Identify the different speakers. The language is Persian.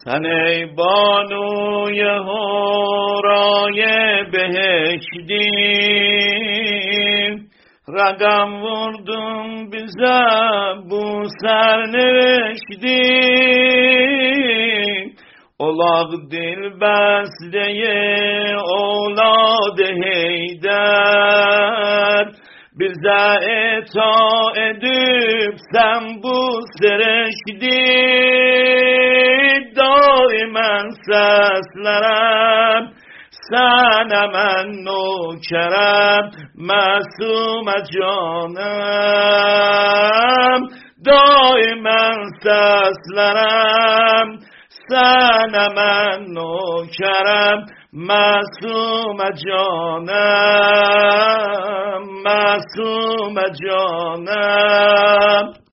Speaker 1: تن ای بانوی هورای بهشتی رقم وردم bize bu sernevişti olaq dilbəstəyi oladı Heydər bize eta edip sen bu serişti daimen seslerem sana men nökerem masum canım daimen seslerem sana men nökerem masum canım